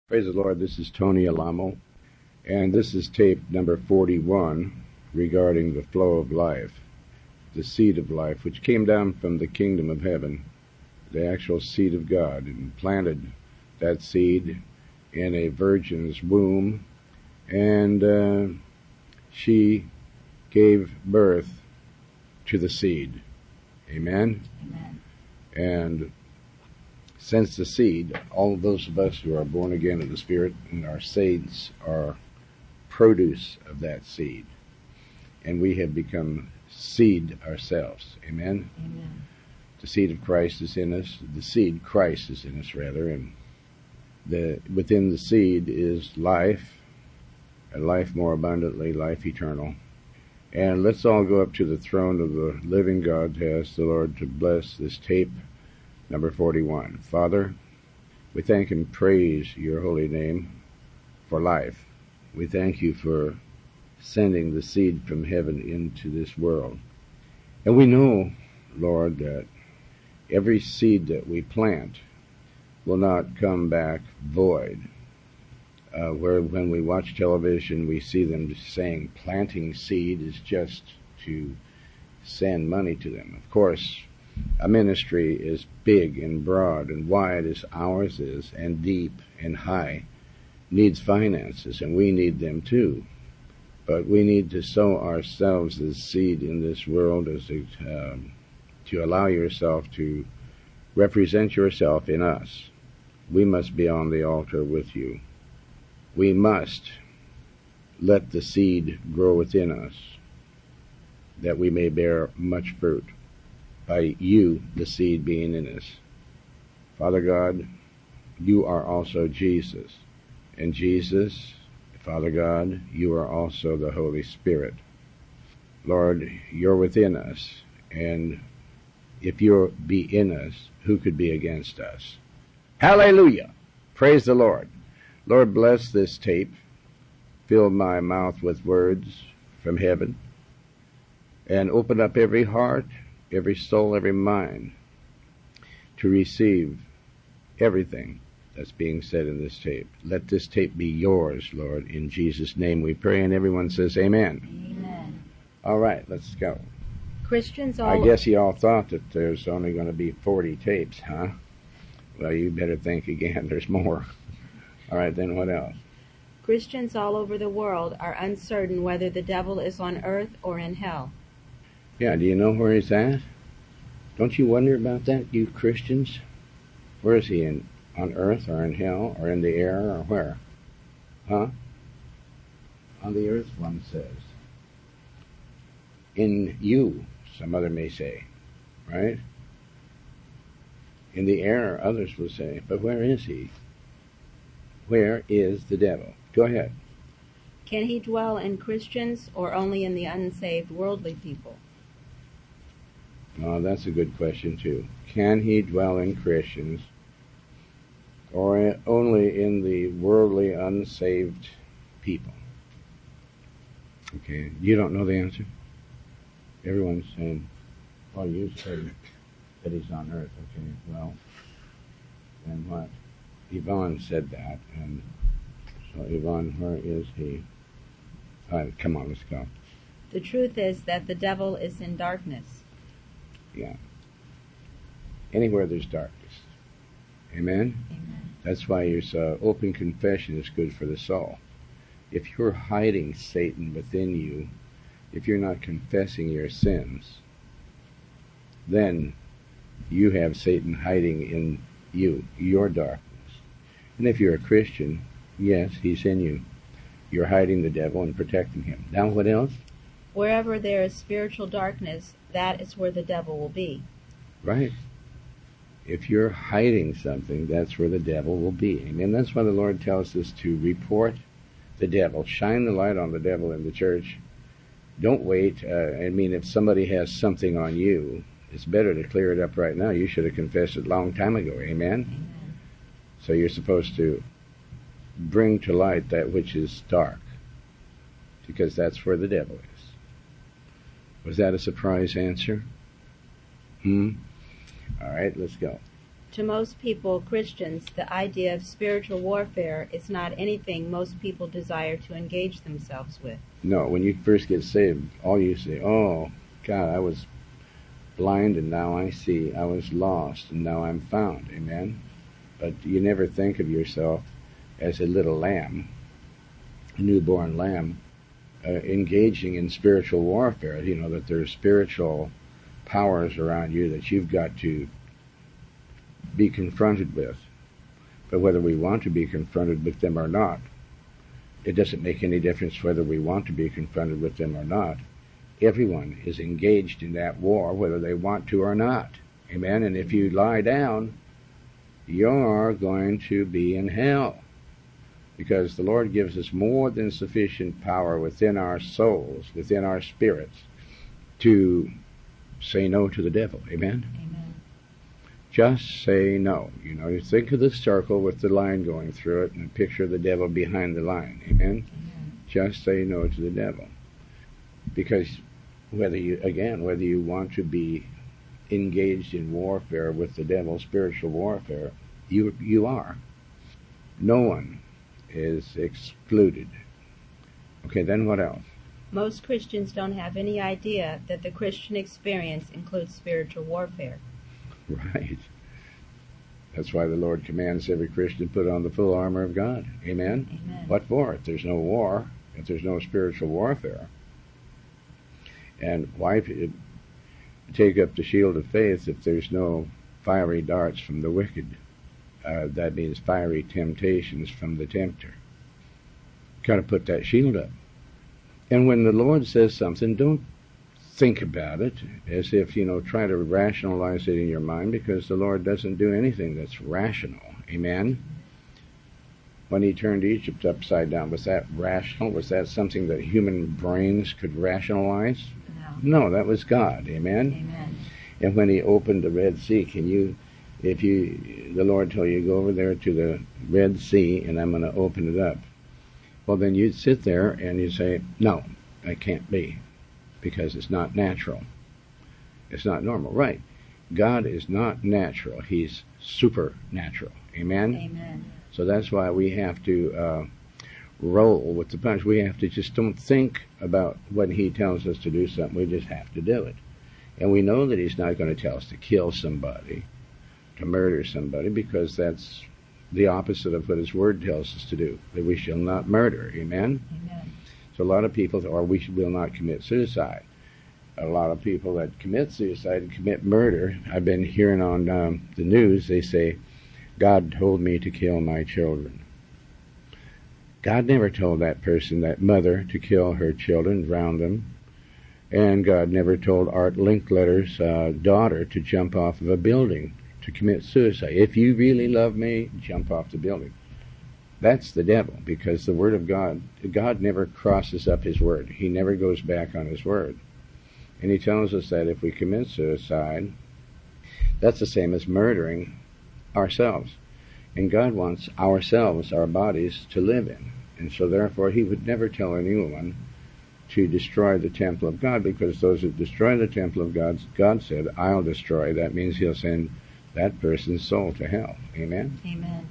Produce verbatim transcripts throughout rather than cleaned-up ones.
Praise the Lord, this is Tony Alamo, and this is tape number forty-one regarding the flow of life, the seed of life, which came down from the kingdom of heaven, the actual seed of God, and planted that seed in a virgin's womb, and uh, she gave birth to the seed. Amen? Amen. And since the seed, all of those of us who are born again of the Spirit and our saints are produce of that seed. And we have become seed ourselves. Amen? Amen. The seed of Christ is in us. The seed, Christ is in us, rather. And the within the seed is life, a life more abundantly, life eternal. And let's all go up to the throne of the living God to ask the Lord to bless this tape. Number forty-one. Father, we thank and praise your holy name for life. We thank you for sending the seed from heaven into this world. And we know, Lord, that every seed that we plant will not come back void. Uh, where when we watch television, we see them saying planting seed is just to send money to them. Of course, a ministry is big and broad and wide as ours is, and deep and high, needs finances, and we need them too. But we need to sow ourselves as seed in this world, as a, um, to allow yourself to represent yourself in us. We must be on the altar with you. We must let the seed grow within us, that we may bear much fruit, by you, the seed, being in us. Father God, you are also Jesus. And Jesus, Father God, you are also the Holy Spirit. Lord, you're within us, and if you be in us, who could be against us? Hallelujah! Praise the Lord. Lord, bless this tape. Fill my mouth with words from heaven, and open up every heart, every soul, every mind to receive everything that's being said in this tape. Let this tape be yours, Lord. In Jesus' name we pray, and everyone says amen. Amen. All right, let's go. Christians all I guess you all thought that there's only going to be forty tapes, huh? Well, you better think again. There's more. All right, then what else? Christians all over the world are uncertain whether the devil is on earth or in hell. Yeah, do you know where he's at? Don't you wonder about that, you Christians? Where is he, in on earth or in hell or in the air or where? Huh? On the earth, one says. In you, some other may say, right? In the air, others will say. But where is he? Where is the devil? Go ahead. Can he dwell in Christians or only in the unsaved worldly people? Oh, that's a good question, too. Can he dwell in Christians or only in the worldly, unsaved people? Okay, you don't know the answer? Everyone's saying, well, you said that he's on earth. Okay, well, then what? Yvonne said that, and so Yvonne, where is he? All right, come on, let's go. The truth is that the devil is in darkness. Yeah. Anywhere there's darkness. Amen? Amen. That's why your uh, open confession is good for the soul. If you're hiding Satan within you, if you're not confessing your sins, then you have Satan hiding in you, your darkness. And if you're a Christian, yes, he's in you. You're hiding the devil and protecting him. Now what else? Wherever there is spiritual darkness, that is where the devil will be. Right. If you're hiding something, that's where the devil will be. Amen. That's why the Lord tells us to report the devil. Shine the light on the devil in the church. Don't wait. Uh, I mean, if somebody has something on you, it's better to clear it up right now. You should have confessed it a long time ago. Amen? Amen. So you're supposed to bring to light that which is dark, because that's where the devil is. Was that a surprise answer? Hmm? All right, let's go. To most people, Christians, the idea of spiritual warfare is not anything most people desire to engage themselves with. No, when you first get saved, all you say, oh, God, I was blind and now I see. I was lost and now I'm found. Amen? But you never think of yourself as a little lamb, a newborn lamb, uh, engaging in spiritual warfare. You know, that there's spiritual powers around you that you've got to be confronted with. But whether we want to be confronted with them or not, it doesn't make any difference whether we want to be confronted with them or not. Everyone is engaged in that war, whether they want to or not. Amen? And if you lie down, you're going to be in hell. Because the Lord gives us more than sufficient power within our souls, within our spirits, to say no to the devil. Amen? Amen. Just say no. You know, you think of the circle with the line going through it and picture the devil behind the line. Amen? Amen. Just say no to the devil. Because whether you, again, whether you want to be engaged in warfare with the devil, spiritual warfare, you you are. No one is excluded. Okay, then what else? Most Christians don't have any idea that the Christian experience includes spiritual warfare. Right. That's why the Lord commands every Christian to put on the full armor of God. Amen? Amen. What for? If there's no war, if there's no spiritual warfare. And why take up the shield of faith if there's no fiery darts from the wicked? Uh, that means fiery temptations from the tempter. Got to put that shield up. And when the Lord says something, don't think about it as if, you know, try to rationalize it in your mind, because the Lord doesn't do anything that's rational. Amen? When he turned Egypt upside down, was that rational? Was that something that human brains could rationalize? No. No, that was God. Amen? Amen. And when he opened the Red Sea, can you, if you, the Lord told you, go over there to the Red Sea and I'm going to open it up. Well, then you'd sit there and you'd say, no, that can't be, because it's not natural. It's not normal. Right. God is not natural. He's supernatural. Amen? Amen. So that's why we have to uh, roll with the punch. We have to just don't think about when he tells us to do something. We just have to do it. And we know that he's not going to tell us to kill somebody, to murder somebody, because that's the opposite of what his word tells us to do, that we shall not murder. Amen? Amen. So a lot of people, or we will not commit suicide. A lot of people that commit suicide and commit murder, I've been hearing on um, the news, they say, God told me to kill my children. God never told that person, that mother, to kill her children, drown them. And God never told Art Linkletter's uh, daughter to jump off of a building, to commit suicide. If you really love me, jump off the building. That's the devil, because the word of God, God never crosses up his word. He never goes back on his word. And he tells us that if we commit suicide, that's the same as murdering ourselves. And God wants ourselves, our bodies, to live in. And so therefore he would never tell anyone to destroy the temple of God, because those that destroy the temple of God, God said, I'll destroy. That means he'll send that person's soul to hell. Amen? Amen.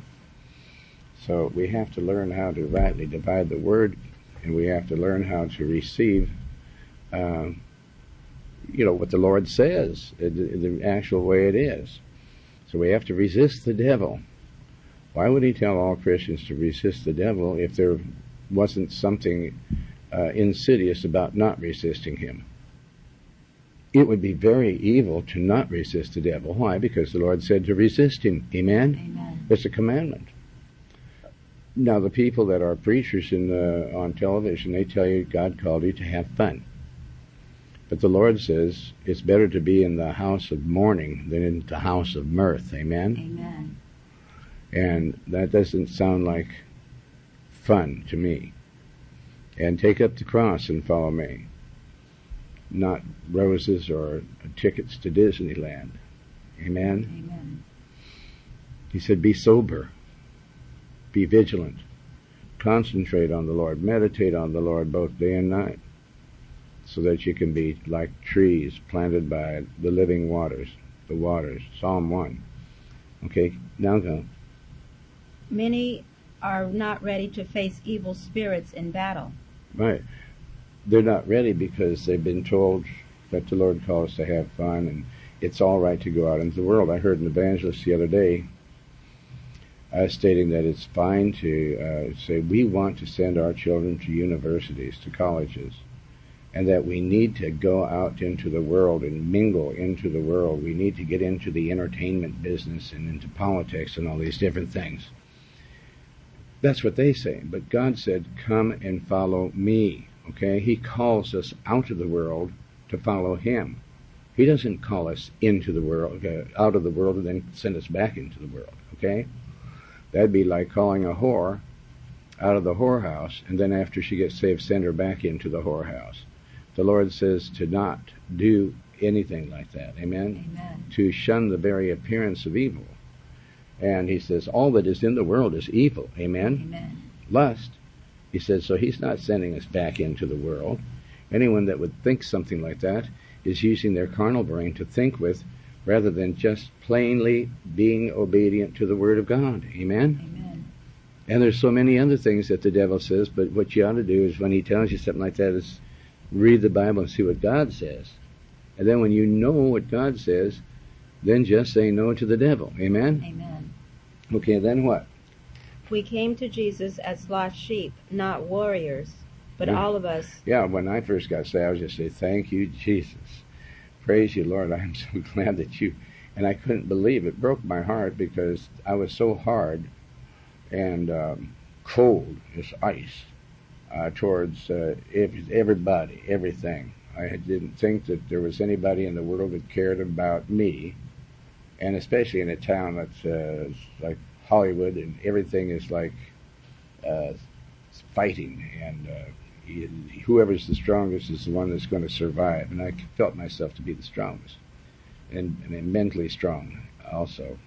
So we have to learn how to rightly divide the word, and we have to learn how to receive, uh, you know, what the Lord says, the, the actual way it is. So we have to resist the devil. Why would he tell all Christians to resist the devil if there wasn't something uh, insidious about not resisting him? It would be very evil to not resist the devil. Why? Because the Lord said to resist him. Amen? Amen. It's a commandment. Now, the people that are preachers in the, on television, they tell you God called you to have fun. But the Lord says it's better to be in the house of mourning than in the house of mirth. Amen? Amen. And that doesn't sound like fun to me. And take up the cross and follow me. Not roses or tickets to Disneyland. Amen? Amen. He said, be sober. Be vigilant. Concentrate on the Lord. Meditate on the Lord both day and night, so that you can be like trees planted by the living waters, the waters. Psalm one. Okay, now go. Many are not ready to face evil spirits in battle. Right. They're not ready because they've been told that the Lord calls to have fun and it's all right to go out into the world. I heard an evangelist the other day uh, stating that it's fine to uh, say we want to send our children to universities, to colleges, and that we need to go out into the world and mingle into the world. We need to get into the entertainment business and into politics and all these different things. That's what they say. But God said, come and follow me. Okay? He calls us out of the world to follow him. He doesn't call us into the world, uh, out of the world and then send us back into the world. Okay? That'd be like calling a whore out of the whorehouse and then after she gets saved, send her back into the whorehouse. The Lord says to not do anything like that. Amen? Amen. To shun the very appearance of evil. And he says, all that is in the world is evil. Amen? Amen. Lust. He says, so he's not sending us back into the world. Anyone that would think something like that is using their carnal brain to think with rather than just plainly being obedient to the Word of God. Amen? Amen. And there's so many other things that the devil says, but what you ought to do is when he tells you something like that is read the Bible and see what God says. And then when you know what God says, then just say no to the devil. Amen? Amen. Okay, then what? We came to Jesus as lost sheep, not warriors, but Yeah. all of us. Yeah, when I first got saved, I was just say, thank you, Jesus. Praise you, Lord. I'm so glad that you... And I couldn't believe it. It broke my heart because I was so hard and um, cold as ice uh, towards uh, everybody, everything. I didn't think that there was anybody in the world that cared about me, and especially in a town that's uh, like Hollywood, and everything is like uh, fighting, and uh, whoever's the strongest is the one that's going to survive. And I felt myself to be the strongest, and, and mentally strong also.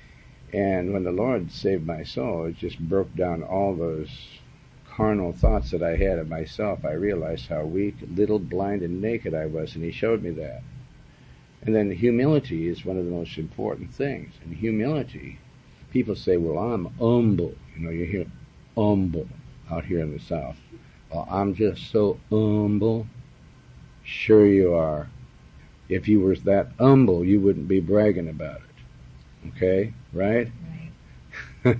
And when the Lord saved my soul, it just broke down all those carnal thoughts that I had of myself. I realized how weak, little, blind, and naked I was, and he showed me that. And then humility is one of the most important things. And humility, people say, well, I'm humble. You know, you hear humble out here in the South. Well, I'm just so humble. Sure you are. If you were that humble, you wouldn't be bragging about it. Okay? Right? Right.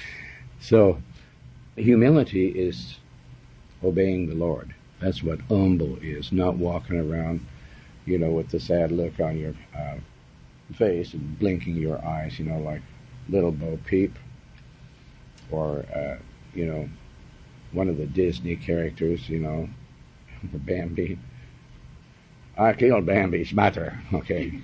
So, humility is obeying the Lord. That's what humble is, not walking around, you know, with the sad look on your uh, face and blinking your eyes, you know, like Little Bo Peep, or, uh, you know, one of the Disney characters, you know, Bambi. I killed Bambi's mother, okay.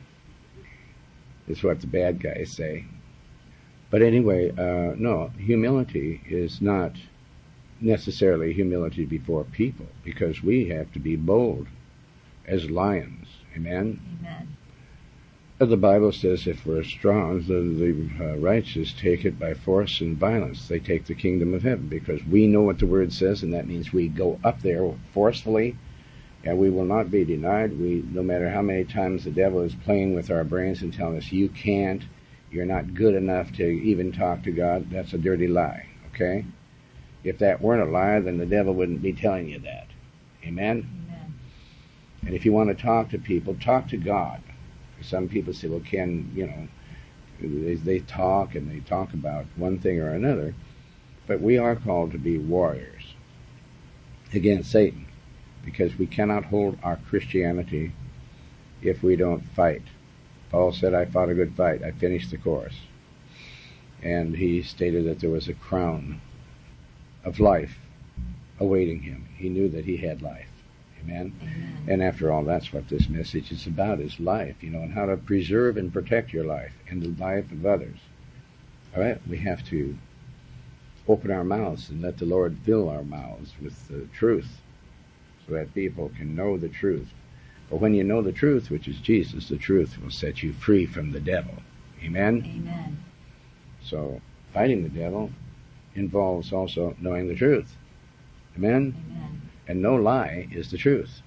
Is what the bad guys say. But anyway, uh, no, humility is not necessarily humility before people, because we have to be bold as lions. Amen? Amen. The Bible says if we're strong, the, the uh, righteous take it by force and violence. They take the kingdom of heaven, because we know what the Word says, and that means we go up there forcefully, and we will not be denied. We, no matter how many times the devil is playing with our brains and telling us, you can't, you're not good enough to even talk to God, that's a dirty lie, okay? If that weren't a lie, then the devil wouldn't be telling you that. Amen? Amen. And if you want to talk to people, talk to God. Some people say, well, Ken, you know, they, they talk and they talk about one thing or another, but we are called to be warriors against Satan, because we cannot hold our Christianity if we don't fight. Paul said, I fought a good fight. I finished the course. And he stated that there was a crown of life awaiting him. He knew that he had life. Amen? Amen. And after all, that's what this message is about, is life, you know, and how to preserve and protect your life and the life of others. All right? We have to open our mouths and let the Lord fill our mouths with the truth so that people can know the truth. But when you know the truth, which is Jesus, the truth will set you free from the devil. Amen? Amen. So fighting the devil involves also knowing the truth. Amen? Amen. And no lie is the truth.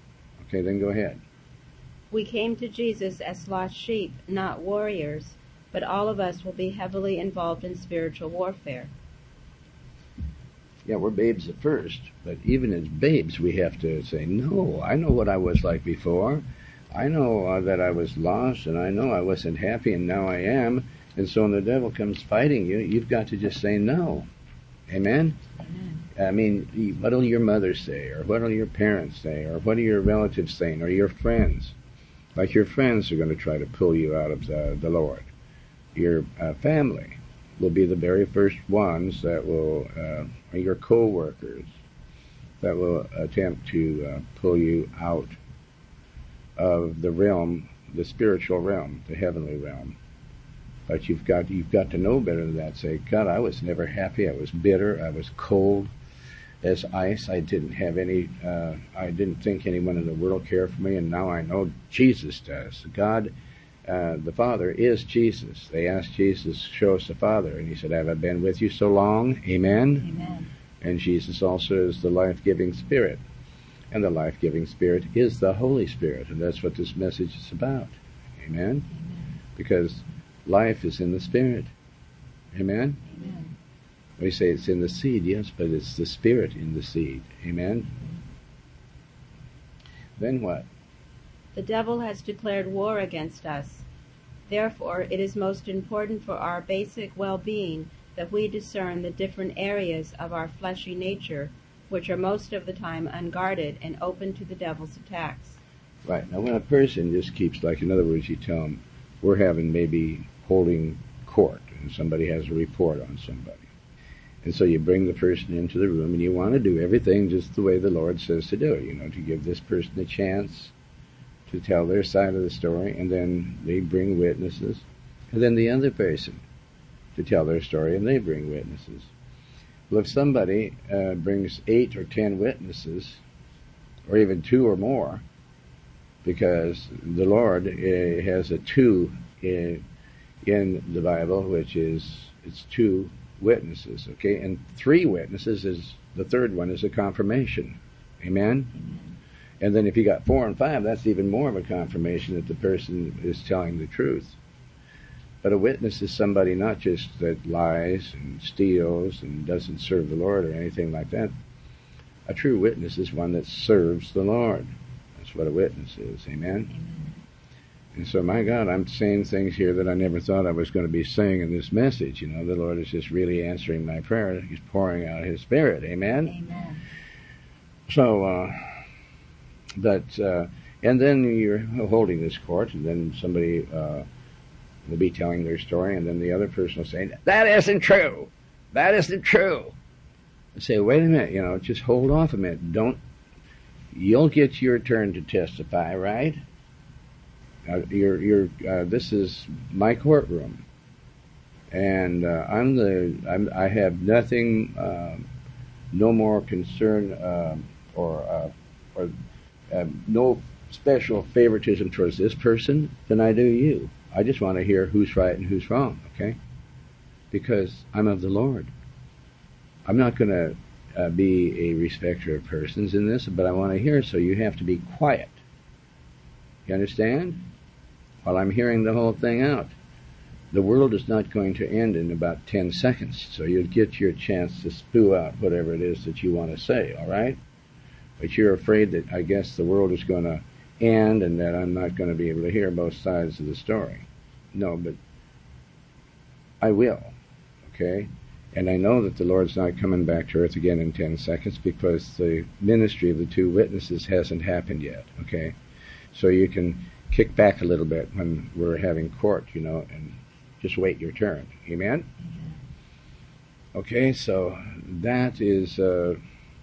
Okay, then go ahead. We came to Jesus as lost sheep, not warriors, but all of us will be heavily involved in spiritual warfare. Yeah, we're babes at first, but even as babes, we have to say, no, I know what I was like before. I know uh, that I was lost, and I know I wasn't happy, and now I am. And so when the devil comes fighting you, you've got to just say no. Amen? Amen. I mean, what will your mother say, or what will your parents say, or what are your relatives saying, or your friends? Like your friends are going to try to pull you out of the, the Lord. Your uh, family will be the very first ones that will, uh, or your co-workers, that will attempt to uh, pull you out of the realm, the spiritual realm, the heavenly realm. But you've got you've got to know better than that. Say, God, I was never happy. I was bitter. I was cold as ice. I didn't have any. Uh, I didn't think anyone in the world cared for me, and now I know Jesus does. God, uh, the Father, is Jesus. They asked Jesus, "Show us the Father," and he said, "Have I been with you so long?" Amen. Amen. And Jesus also is the life-giving Spirit, and the life-giving Spirit is the Holy Spirit, and that's what this message is about. Amen. Amen. Because life is in the Spirit. Amen? Amen. We say it's in the seed, yes, but it's the Spirit in the seed. Amen? Then what? The devil has declared war against us. Therefore, it is most important for our basic well-being that we discern the different areas of our fleshy nature, which are most of the time unguarded and open to the devil's attacks. Right. Now, when a person just keeps, like, in other words, you tell them, we're having maybe holding court, and somebody has a report on somebody. And so you bring the person into the room, and you want to do everything just the way the Lord says to do it, you know, to give this person a chance to tell their side of the story, and then they bring witnesses, and then the other person to tell their story, and they bring witnesses. Well, if somebody uh, brings eight or ten witnesses, or even two or more, because the Lord uh, has a two in, in the Bible, which is, it's two witnesses, okay? And three witnesses is, the third one is a confirmation. Amen? Amen. And then if you got four and five, that's even more of a confirmation that the person is telling the truth. But a witness is somebody not just that lies and steals and doesn't serve the Lord or anything like that. A true witness is one that serves the Lord. That's what a witness is. Amen? Amen. And so, my God, I'm saying things here that I never thought I was going to be saying in this message. You know, the Lord is just really answering my prayer. He's pouring out His Spirit. Amen? Amen. So, uh, but, uh, and then you're holding this court, and then somebody uh, will be telling their story, and then the other person will say, that isn't true. That isn't true. I say, wait a minute, you know, just hold off a minute. Don't, you'll get your turn to testify, right? Uh, you're, you're, uh, this is my courtroom, and uh, I'm the, I'm, I have nothing, uh, no more concern, uh, or, uh, or uh, no special favoritism towards this person than I do you. I just want to hear who's right and who's wrong, okay? Because I'm of the Lord. I'm not going to uh, be a respecter of persons in this, but I want to hear, so you have to be quiet. You understand? While I'm hearing the whole thing out. The world is not going to end in about ten seconds, so you'll get your chance to spew out whatever it is that you want to say, all right? But you're afraid that, I guess, the world is going to end and that I'm not going to be able to hear both sides of the story. No, but I will, okay? And I know that the Lord's not coming back to earth again in ten seconds because the ministry of the two witnesses hasn't happened yet, okay? So you can kick back a little bit when we're having court, you know, and just wait your turn. Amen? Amen. Okay, so that is uh,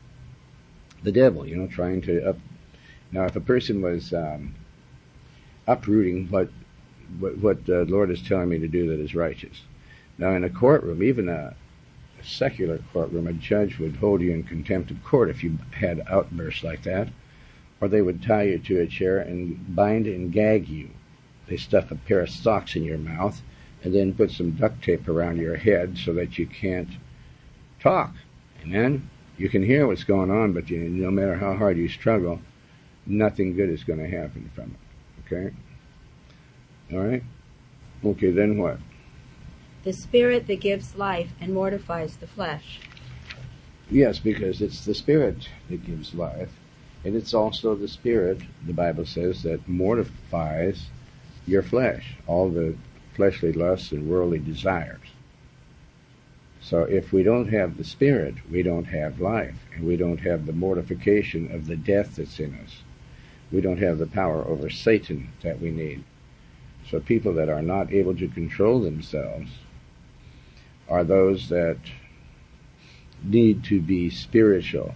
the devil, you know, trying to up. Now, if a person was um, uprooting what what, what the Lord is telling me to do that is righteous. Now, in a courtroom, even a, a secular courtroom, a judge would hold you in contempt of court if you had outbursts like that. Or they would tie you to a chair and bind and gag you. They stuff a pair of socks in your mouth and then put some duct tape around your head so that you can't talk. Amen? You can hear what's going on, but you, no matter how hard you struggle, nothing good is going to happen from it. Okay? All right? Okay, then what? the Spirit that gives life and mortifies the flesh. Yes, because it's the Spirit that gives life, and it's also the Spirit, the Bible says, that mortifies your flesh, all the fleshly lusts and worldly desires. So if we don't have the Spirit, we don't have life, and we don't have the mortification of the death that's in us. We don't have the power over Satan that we need. So people that are not able to control themselves are those that need to be spiritual,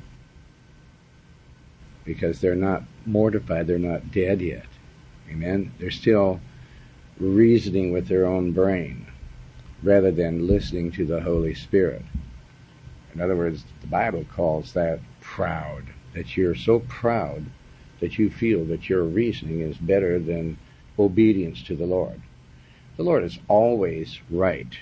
because they're not mortified, they're not dead yet. Amen? They're still reasoning with their own brain rather than listening to the Holy Spirit. In other words, the Bible calls that proud, that you're so proud that you feel that your reasoning is better than obedience to the Lord. The Lord is always right,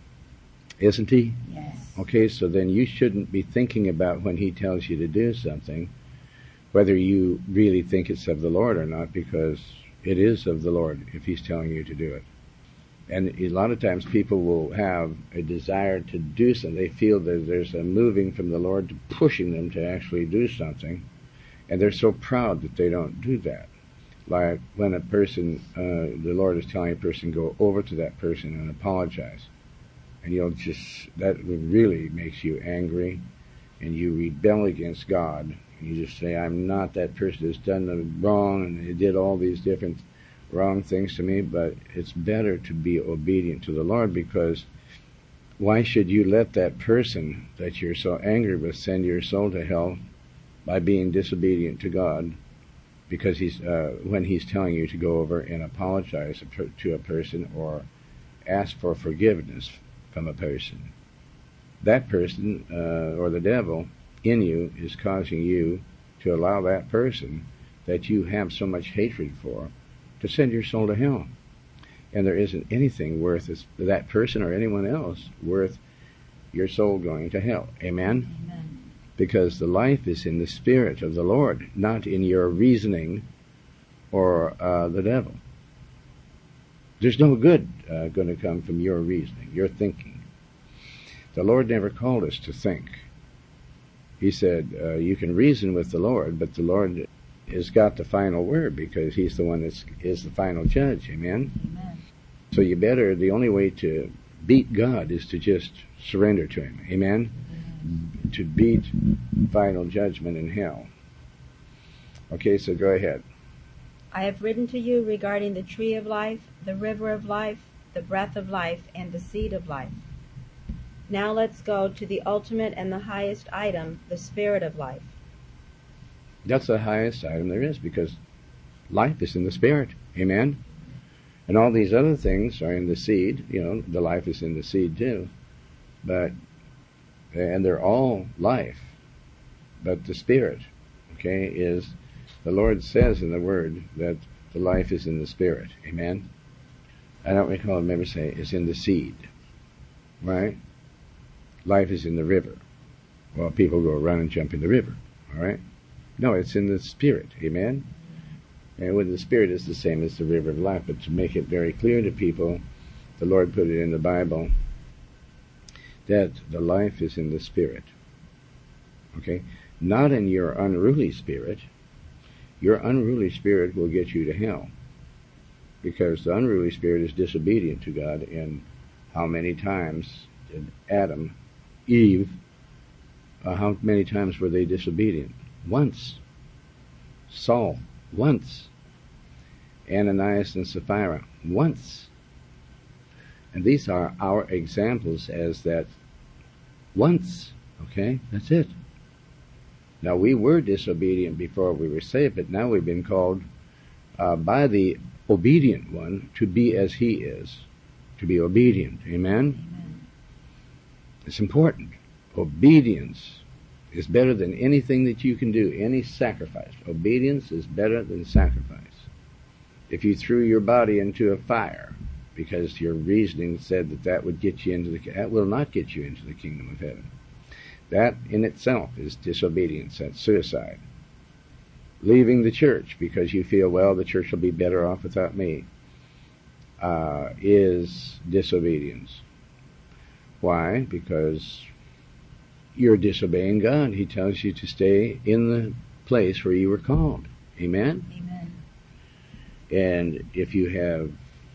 isn't He? Yes. Okay, so then you shouldn't be thinking about when He tells you to do something, whether you really think it's of the Lord or not, because it is of the Lord if He's telling you to do it. And a lot of times people will have a desire to do something. They feel that there's a moving from the Lord to pushing them to actually do something, and they're so proud that they don't do that. Like when a person, uh, the Lord is telling a person, go over to that person and apologize. And you'll just, that really makes you angry, and you rebel against God. And you just say, I'm not that person that's done the wrong, and they did all these different wrong things to me. But it's better to be obedient to the Lord, because why should you let that person that you're so angry with send your soul to hell by being disobedient to God? Because he's uh, when he's telling you to go over and apologize to a person or ask for forgiveness from a person, that person uh, or the devil in you is causing you to allow that person that you have so much hatred for to send your soul to hell. And there isn't anything worth this, that person or anyone else worth your soul going to hell. Amen? Amen. Because the life is in the Spirit of the Lord, not in your reasoning or uh, the devil. There's no good uh, going to come from your reasoning, your thinking. The Lord never called us to think. He said, uh, you can reason with the Lord, but the Lord has got the final word, because He's the one that is the final judge. Amen? Amen. So you better, the only way to beat God is to just surrender to Him. Amen? To beat final judgment in hell. Okay, so go ahead. I have written to you regarding the tree of life, the river of life, the breath of life, and the seed of life. Now let's go to the ultimate and the highest item, the Spirit of life. That's the highest item there is, because life is in the Spirit. Amen? And all these other things are in the seed. You know, the life is in the seed too. But and they're all life, but the Spirit, okay, is, the Lord says in the Word that the life is in the Spirit. Amen? I don't recall him ever say it's in the seed, right? Life is in the river. Well, people go run and jump in the river, all right? No, it's in the Spirit. Amen? And when the Spirit is the same as the river of life, but to make it very clear to people, the Lord put it in the Bible that the life is in the Spirit. Okay? Not in your unruly spirit. Your unruly spirit will get you to hell, because the unruly spirit is disobedient to God. And how many times did Adam, Eve, uh, how many times were they disobedient? Once. Saul, once. Ananias and Sapphira, once. And these are our examples as that once, okay? That's it. Now, we were disobedient before we were saved, but now we've been called uh, by the obedient one to be as He is, to be obedient. Amen? Amen. It's important. Obedience is better than anything that you can do, any sacrifice. Obedience is better than sacrifice. If you threw your body into a fire because your reasoning said that that would get you into the, that will not get you into the kingdom of heaven. That in itself is disobedience. That's suicide. Leaving the church because you feel, well, the church will be better off without me, uh, is disobedience. Why? Because you're disobeying God. He tells you to stay in the place where you were called. Amen? Amen. And if you have,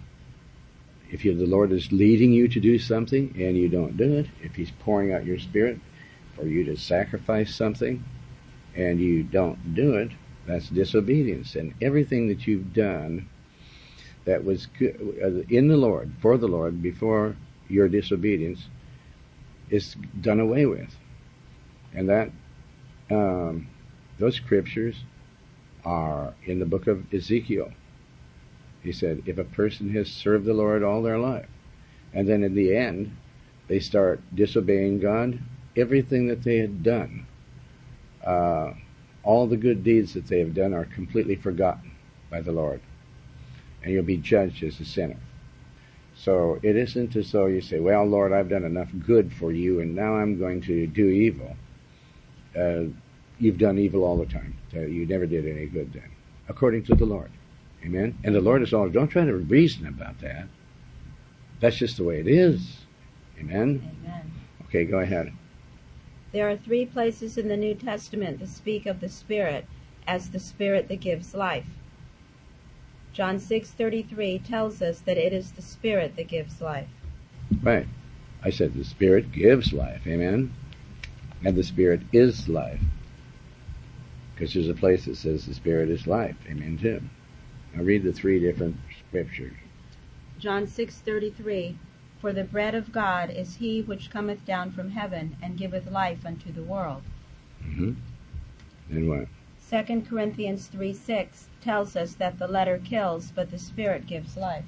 if you, the Lord is leading you to do something and you don't do it, if He's pouring out your Spirit for you to sacrifice something and you don't do it, that's disobedience. And everything that you've done that was good, in the Lord, for the Lord, before your disobedience, is done away with. And that, um, those scriptures are in the book of Ezekiel. He said, if a person has served the Lord all their life, and then in the end, they start disobeying God, everything that they had done, uh, all the good deeds that they have done are completely forgotten by the Lord. And you'll be judged as a sinner. So it isn't as though you say, well, Lord, I've done enough good for you, and now I'm going to do evil. Uh, you've done evil all the time. So you never did any good then, according to the Lord. Amen? And the Lord is always, don't try to reason about that. That's just the way it is. Amen? Amen. Okay, go ahead. There are three places in the New Testament that speak of the Spirit as the Spirit that gives life. John six thirty-three tells us that it is the Spirit that gives life. Right. I said the Spirit gives life. Amen? And the Spirit is life. Because there's a place that says the Spirit is life. Amen, too. Now read the three different scriptures. John six thirty-three, for the bread of God is he which cometh down from heaven, and giveth life unto the world. Mm-hmm. And what? Second Corinthians three six tells us that the letter kills, but the Spirit gives life.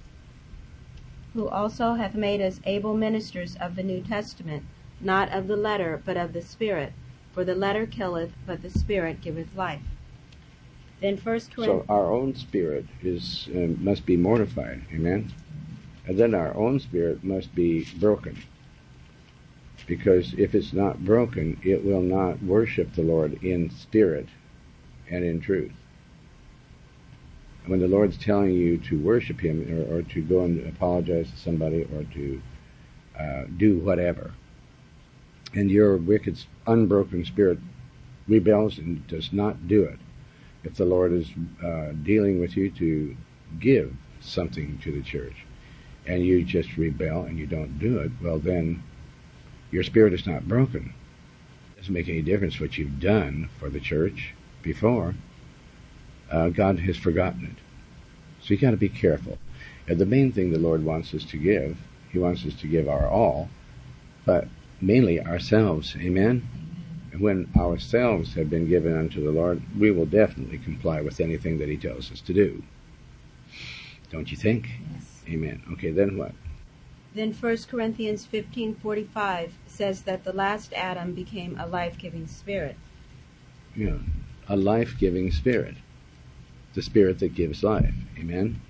Who also hath made us able ministers of the New Testament, not of the letter, but of the Spirit. For the letter killeth, but the Spirit giveth life. Then First Corinthians. So our own spirit is uh, must be mortified. Amen. And then our own spirit must be broken. Because if it's not broken, it will not worship the Lord in spirit and in truth. When the Lord's telling you to worship Him, or, or to go and apologize to somebody, or to uh, do whatever, and your wicked, unbroken spirit rebels and does not do it, if the Lord is uh, dealing with you to give something to the church, and you just rebel and you don't do it, well then, your spirit is not broken. It doesn't make any difference what you've done for the church before. Uh, God has forgotten it. So you got to be careful. And the main thing the Lord wants us to give, He wants us to give our all, but mainly ourselves. Amen? And when ourselves have been given unto the Lord, we will definitely comply with anything that He tells us to do. Don't you think? Yes. Amen. Okay, then what? Then First Corinthians fifteen forty-five says that the last Adam became a life-giving spirit. Yeah, a life-giving spirit. The spirit that gives life. Amen?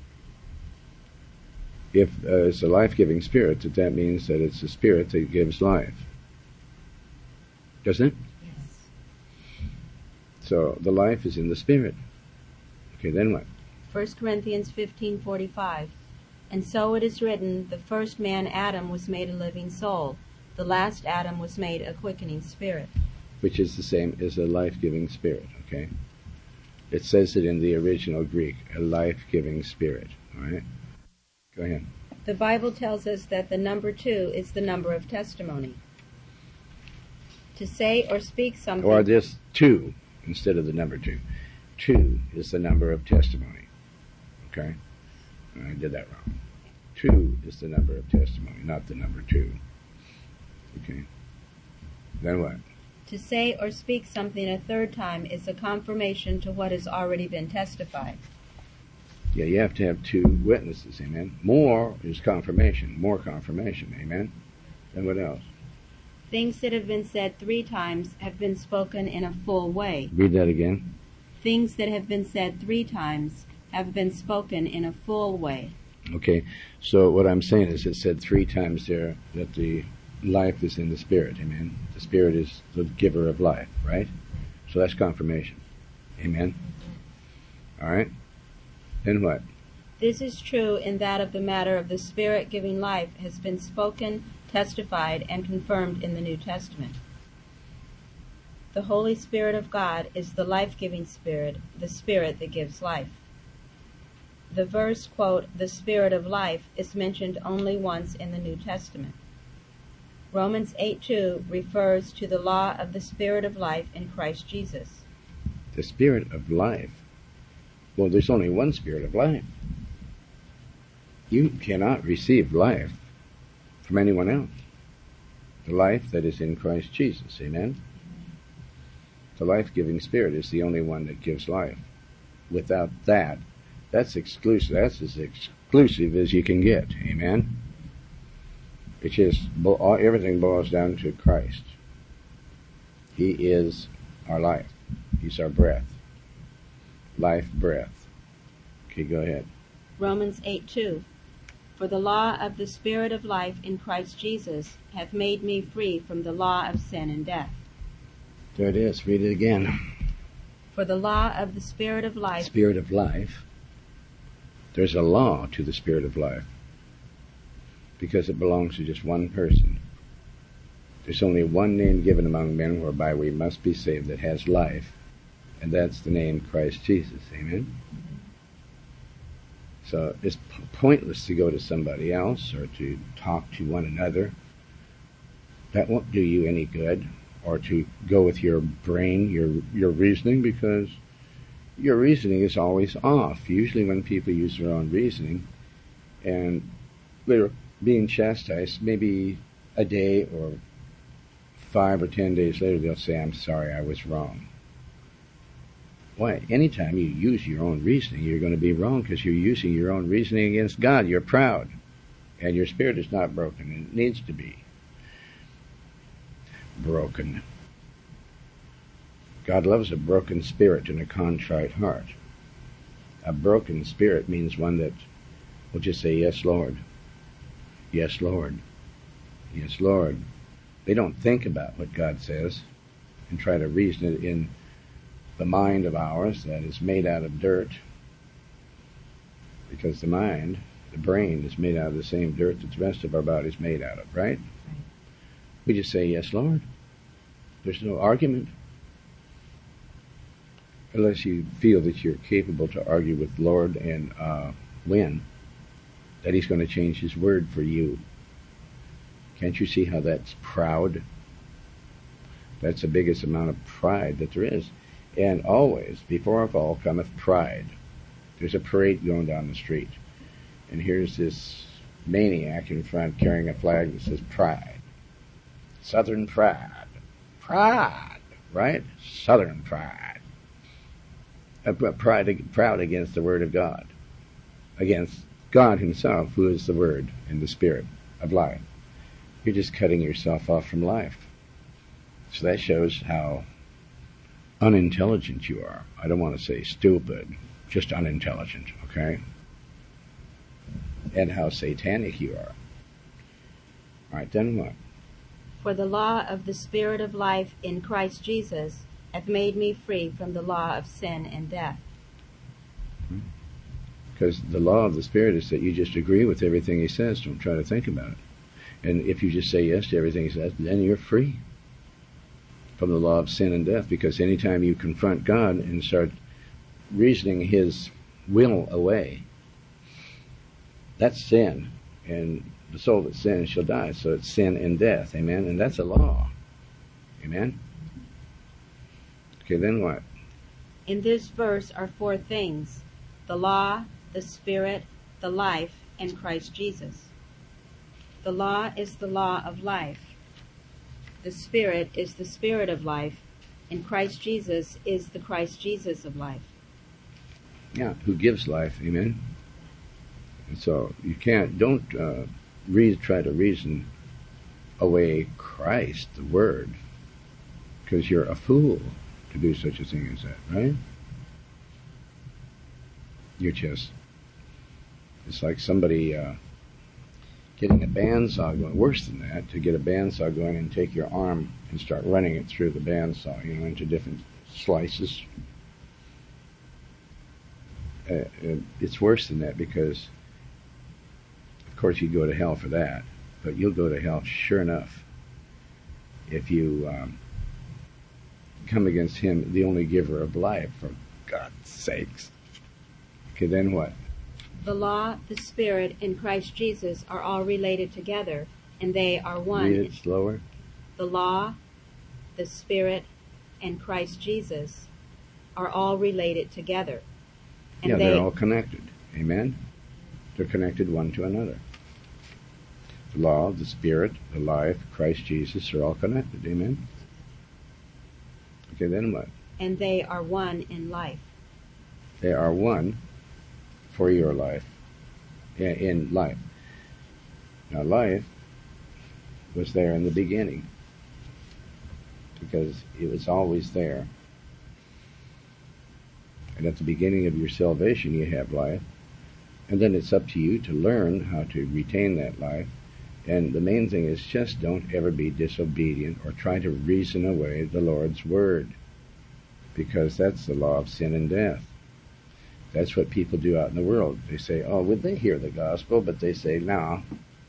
If uh, it's a life-giving spirit, that, that means that it's a spirit that gives life. Doesn't it? Yes. So the life is in the spirit. Okay, then what? First Corinthians fifteen forty-five. And so it is written, the first man Adam was made a living soul. The last Adam was made a quickening spirit. Which is the same as a life-giving spirit, okay? It says it in the original Greek, a life-giving spirit, all right? Go ahead. The Bible tells us that the number two is the number of testimony. To say or speak something... Or just two instead of the number two. Two is the number of testimony, okay? I did that wrong. Two is the number of testimony, not the number two. Okay. Then what? To say or speak something a third time is a confirmation to what has already been testified. Yeah, you have to have two witnesses, amen? More is confirmation, more confirmation, amen? And what else? Things that have been said three times have been spoken in a full way. Read that again. Things that have been said three times have been spoken in a full way. Okay, so what I'm saying is it said three times there that the life is in the Spirit, amen? The Spirit is the giver of life, right? So that's confirmation, amen? All right, then what? This is true in that of the matter of the Spirit giving life has been spoken testified and confirmed in the New Testament. The Holy Spirit of God is the life-giving Spirit, the Spirit that gives life. The verse, quote, "the Spirit of life," is mentioned only once in the New Testament. Romans eight two refers to the law of the Spirit of life in Christ Jesus. The Spirit of life. Well, there's only one Spirit of life. You cannot receive life from anyone else. The life that is in Christ Jesus. Amen? The life-giving Spirit is the only one that gives life. Without that, that's exclusive. That's as exclusive as you can get. Amen? It's just, everything boils down to Christ. He is our life. He's our breath. Life, breath. Okay, go ahead. Romans eight two. For the law of the Spirit of life in Christ Jesus hath made me free from the law of sin and death. There it is. Read it again. For the law of the Spirit of life. Spirit of life. There's a law to the Spirit of life, because it belongs to just one person. There's only one name given among men whereby we must be saved that has life, and that's the name Christ Jesus. Amen? So it's p- pointless to go to somebody else or to talk to one another. That won't do you any good. Or to go with your brain, your your reasoning, because your reasoning is always off. Usually when people use their own reasoning and they're being chastised, maybe a day or five or ten days later, they'll say, "I'm sorry, I was wrong." Why? Anytime you use your own reasoning, you're going to be wrong, because you're using your own reasoning against God. You're proud, and your spirit is not broken, and it needs to be broken. God loves a broken spirit and a contrite heart. A broken spirit means one that will just say, "Yes, Lord. Yes, Lord. Yes, Lord." They don't think about what God says and try to reason it in the mind of ours that is made out of dirt, because the mind, the brain, is made out of the same dirt that the rest of our body is made out of, right? We just say, "Yes, Lord." There's no argument. Unless you feel that you're capable to argue with the Lord and uh, win, that He's going to change His word for you. Can't you see how that's proud? That's the biggest amount of pride that there is. And always, before a fall cometh pride. There's a parade going down the street, and here's this maniac in front carrying a flag that says pride. Southern pride. Pride, right? Southern pride. Uh, pride. Proud against the Word of God. Against God Himself, who is the Word and the Spirit of life. You're just cutting yourself off from life. So that shows how unintelligent you are. I don't want to say stupid, just unintelligent, okay? And how satanic you are. All right, then what? For the law of the Spirit of life in Christ Jesus hath made me free from the law of sin and death. Because the law of the Spirit is that you just agree with everything He says. Don't try to think about it. And if you just say yes to everything He says, then you're free from the law of sin and death. Because anytime you confront God and start reasoning His will away, that's sin. And the soul that sins shall die. So it's sin and death. Amen? And that's a law. Amen? Okay, then what? In this verse are four things: the law, the Spirit, the life, and Christ Jesus. The law is the law of life. The Spirit is the Spirit of life. And Christ Jesus is the Christ Jesus of life. Yeah, who gives life. Amen? And so you can't, don't uh, re- try to reason away Christ, the Word, because you're a fool to do such a thing as that, right? You're just, it's like somebody uh, getting a bandsaw going, worse than that, to get a bandsaw going and take your arm and start running it through the bandsaw, you know, into different slices. Uh, it's worse than that, because, of course, you'd go to hell for that. but you'll go to hell sure enough if you um, come against him, the only giver of life, for God's sakes. Okay, then what? The law, the Spirit, and Christ Jesus are all related together, and they are one. Read it slower. The law, the Spirit, and Christ Jesus are all related together. And yeah, they, they're all connected. Amen? They're connected one to another. The law, the Spirit, the life, Christ Jesus are all connected. Amen? Okay, then what? And they are one in life. They are one for your life, in life. Now, life was there in the beginning because it was always there. And at the beginning of your salvation, you have life. And then it's up to you to learn how to retain that life. And the main thing is just don't ever be disobedient or try to reason away the Lord's word, because that's the law of sin and death. That's what people do out in the world. They say, oh, would they hear the gospel? But they say, no,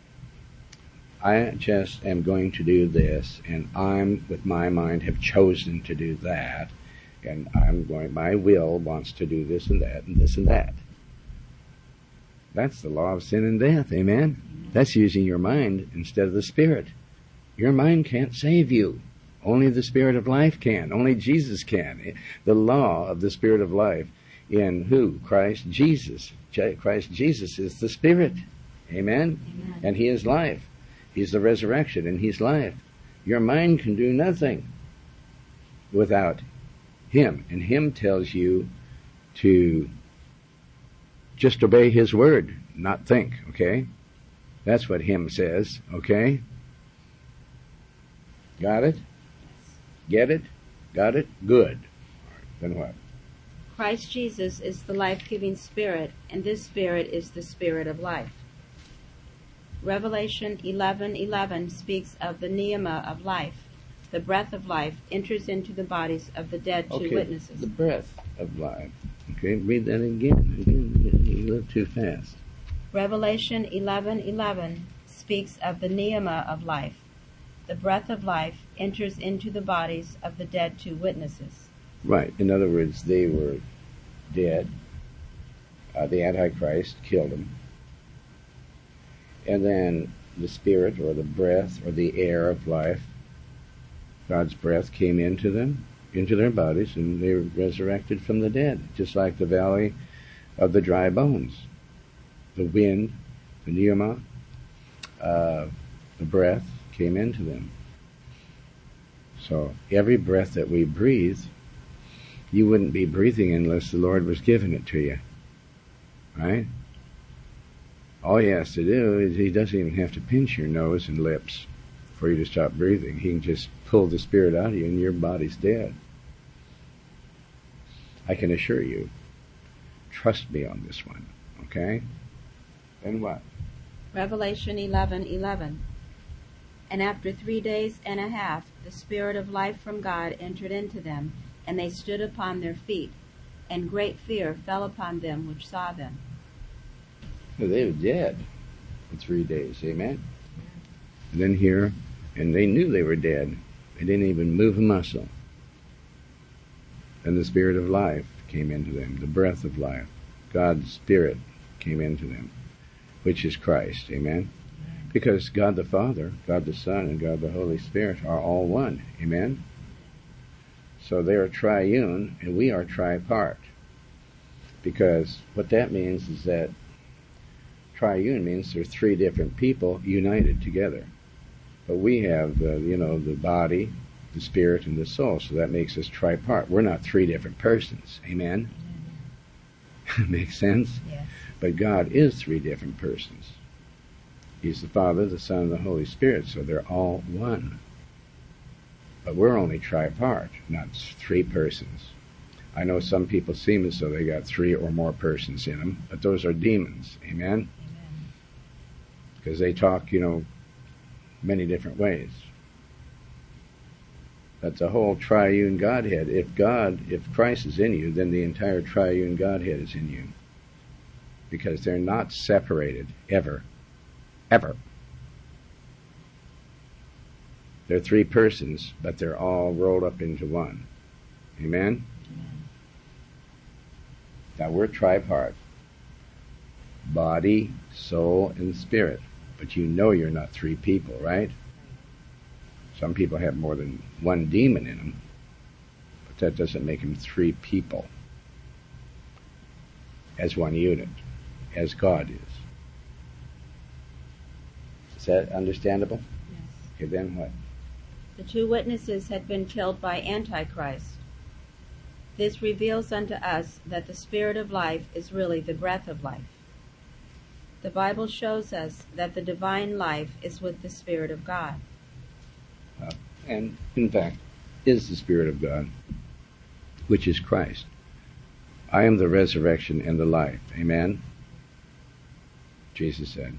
I just am going to do this, and I'm, with my mind, have chosen to do that, and I'm going, my will wants to do this and that and this and that. That's the law of sin and death, amen? That's using your mind instead of the Spirit. Your mind can't save you. Only the Spirit of life can. Only Jesus can. The law of the Spirit of life in who? Christ Jesus. Christ Jesus is the Spirit. Amen? Amen. And He is life. He's the resurrection and He's life. Your mind can do nothing without Him. And Him tells you to just obey His word, not think, okay? That's what Him says, okay? Got it? Get it? Got it? Good. All right, then what? Christ Jesus is the life-giving Spirit, and this Spirit is the Spirit of life. Revelation eleven eleven speaks of the pneuma of life. The breath of life enters into the bodies of the dead two Okay, witnesses. the breath of life. Okay, read that again. Again, you live too fast. Revelation eleven eleven speaks of the pneuma of life. The breath of life enters into the bodies of the dead two witnesses. Right. In other words, they were dead. Uh, the Antichrist killed them. And then the spirit or the breath or the air of life, God's breath came into them, into their bodies, and they were resurrected from the dead, just like the valley of the dry bones. The wind, the pneuma, uh, the breath came into them. So every breath that we breathe, you wouldn't be breathing unless the Lord was giving it to you. Right? All He has to do is He doesn't even have to pinch your nose and lips for you to stop breathing. He can just pull the spirit out of you and your body's dead. I can assure you. Trust me on this one. Okay? Then what? Revelation eleven eleven. And after three days and a half, the Spirit of life from God entered into them, and they stood upon their feet, and great fear fell upon them which saw them. Well, they were dead for three days. Amen? And then here, and they knew they were dead. They didn't even move a muscle. And the Spirit of life came into them, the breath of life. God's Spirit came into them, which is Christ. Amen? Because God the Father, God the Son, and God the Holy Spirit are all one. Amen? So they are triune, and we are tripart. Because what that means is that triune means there are three different people united together. But we have, uh, you know, the body, the spirit, and the soul. So that makes us tripart. We're not three different persons. Amen? Makes sense? Yes. But God is three different persons. He's the Father, the Son, and the Holy Spirit. So they're all one. But we're only tripart, not three persons. I know some people seem as though they got three or more persons in them, but those are demons. Amen? Because they talk, you know, many different ways. That's a whole triune Godhead. If God, if Christ is in you, then the entire triune Godhead is in you. Because they're not separated, ever. Ever. They're three persons, but they're all rolled up into one. Amen? Amen. Now we're tripart. Body, soul, and spirit. But you know you're not three people, right? Some people have more than one demon in them, but that doesn't make them three people as one unit, as God is. Is that understandable? Yes. Okay, then what? The two witnesses had been killed by Antichrist. This reveals unto us that the Spirit of life is really the breath of life. The Bible shows us that the divine life is with the Spirit of God. Uh, and, in fact, is the Spirit of God, which is Christ. I am the resurrection and the life. Amen? Jesus said.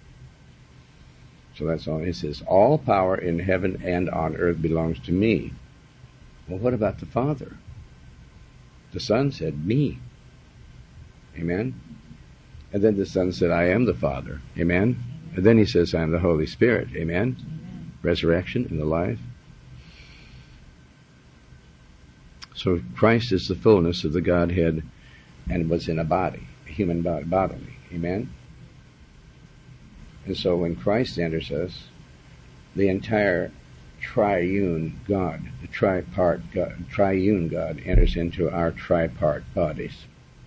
So that's all. It says, all power in heaven and on earth belongs to me. Well, what about the Father? The Son said, me. Amen? And then the Son said, I am the Father. Amen? And then he says, I am the Holy Spirit. Amen? Amen. Resurrection and the life. So Christ is the fullness of the Godhead and was in a body, a human body, bodily. Amen? And so when Christ enters us, the entire triune God, the tripart God, triune God enters into our tripart bodies,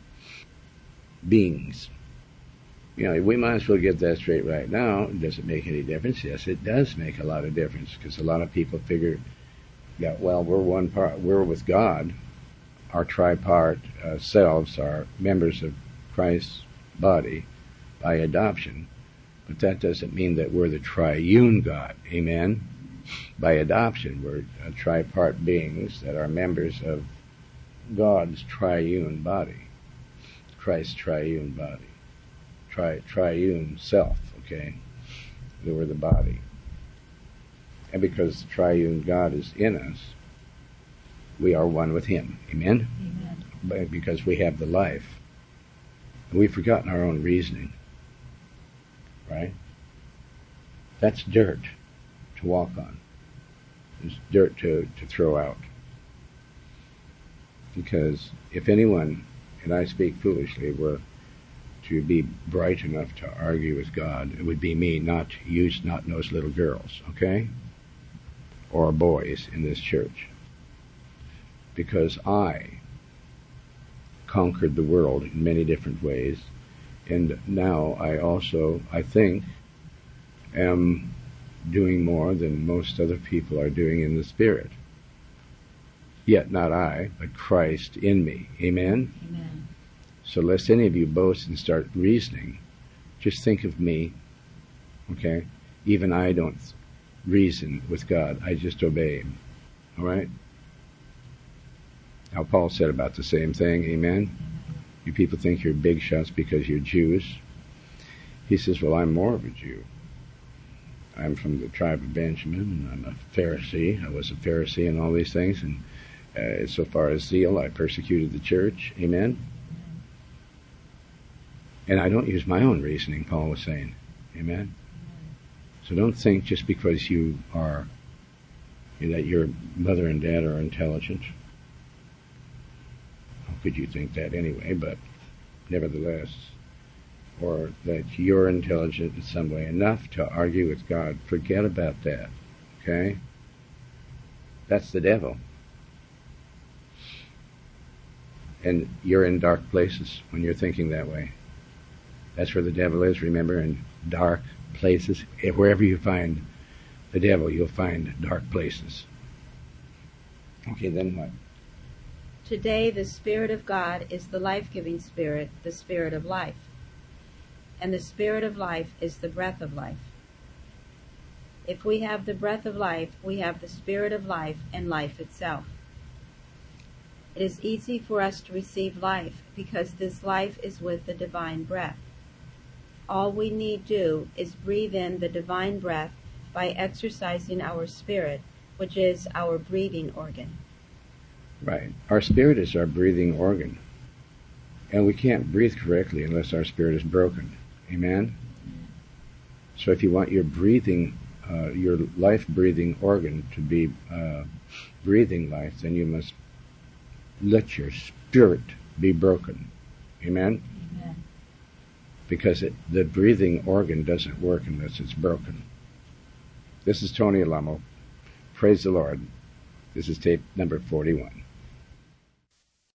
beings. You know, we might as well get that straight right now. Does it make any difference? Yes, it does make a lot of difference, because a lot of people figure that, well, we're one part, we're with God. Our tripart uh, selves are members of Christ's body by adoption. But that doesn't mean that we're the triune God. Amen? By adoption, we're uh, tripart beings that are members of God's triune body, Christ's triune body, tri- triune self, okay? We're the body. And because the triune God is in us, we are one with Him. Amen? Amen. But because we have the life. And we've forgotten our own reasoning. Right? That's dirt to walk on. It's dirt to, to throw out. Because if anyone, and I speak foolishly, were to be bright enough to argue with God, it would be me, not you, not those little girls, okay? Or boys in this church. Because I conquered the world in many different ways. And now I also, I think, am doing more than most other people are doing in the Spirit. Yet not I, but Christ in me. Amen? Amen. So lest any of you boast and start reasoning, just think of me, okay? Even I don't reason with God. I just obey Him. All right? Now Paul said about the same thing. Amen? You people think you're big shots because you're Jews. He says, well, I'm more of a Jew. I'm from the tribe of Benjamin, and I'm a Pharisee. I was a Pharisee and all these things, and uh, so far as zeal, I persecuted the church. Amen? And I don't use my own reasoning, Paul was saying. Amen? So don't think just because you are, that your mother and dad are intelligent. Could you think that anyway, but nevertheless, or that you're intelligent in some way enough to argue with God, forget about that, okay? That's the devil. And you're in dark places when you're thinking that way. That's where the devil is, remember, in dark places. Wherever you find the devil, you'll find dark places. Okay, then what? Today, the Spirit of God is the life-giving Spirit, the Spirit of life. And the Spirit of life is the breath of life. If we have the breath of life, we have the Spirit of life and life itself. It is easy for us to receive life because this life is with the divine breath. All we need do is breathe in the divine breath by exercising our spirit, which is our breathing organ. Right. Our spirit is our breathing organ. And we can't breathe correctly unless our spirit is broken. Amen? So if you want your breathing uh, your life-breathing organ to be uh, breathing life, then you must let your spirit be broken. Amen? Amen. Because it, the breathing organ doesn't work unless it's broken. This is Tony Alamo. Praise the Lord. This is tape number forty-one.